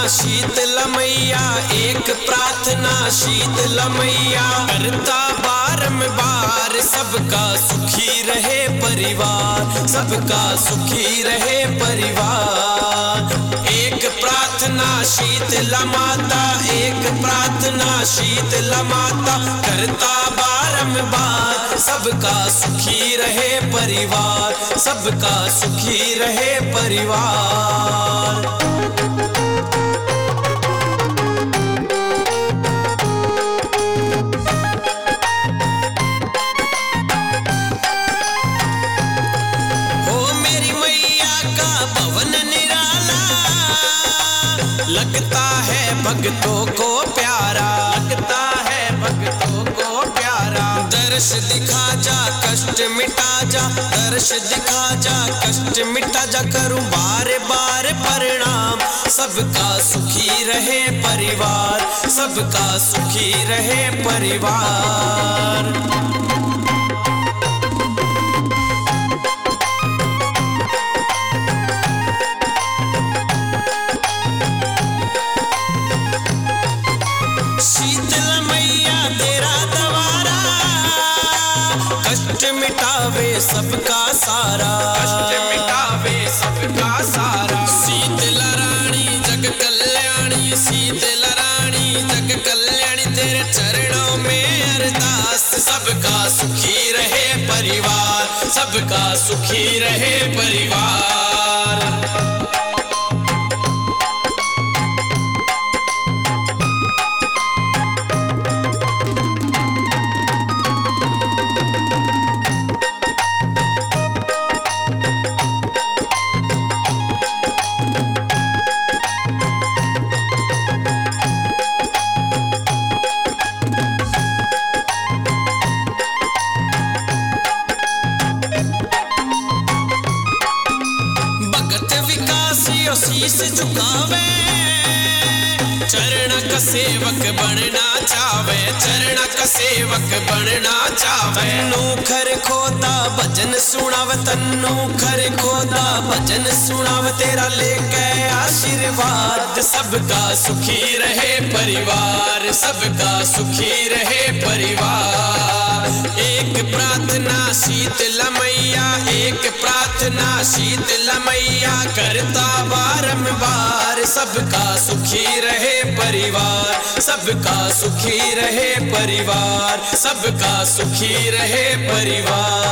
शीतल मैया, एक प्रार्थना शीतल मैया, करता बारंबार सबका सुखी रहे परिवार, सबका सुखी रहे परिवार। एक प्रार्थना शीतल माता, एक प्रार्थना शीतल माता, करता बारंबार सबका सुखी रहे परिवार, सबका सुखी रहे परिवार। लगता है भक्तों को प्यारा, लगता है भक्तों को प्यारा। दर्श दिखा जा कष्ट मिटा जा, दर्श दिखा जा कष्ट मिटा जा, करूं बार बार प्रणाम। सबका सुखी रहे परिवार, सबका सुखी रहे परिवार। कष्ट मिटावे सबका सारा, कष्ट मिटावे सबका सारा। शीतल रानी जग कल्याणी, शीतल रानी जग कल्याणी, तेरे चरणों में अरदास। सबका सुखी रहे परिवार, सबका सुखी रहे परिवार। शीश झुकावे चरण का सेवक बनना चावे, चरण का सेवक बनना चावे। तन्नू खर खोदा भजन सुनाव, तन्नू खर खोदा भजन सुनाव, तेरा लेके आशीर्वाद। सबका सुखी रहे परिवार, सबका सुखी रहे परिवार। एक प्रार्थना शीतल मैया, एक प्रार्थना शीतल मैया, करता बारंबार सबका सुखी रहे परिवार, सबका सुखी रहे परिवार, सबका सुखी रहे परिवार।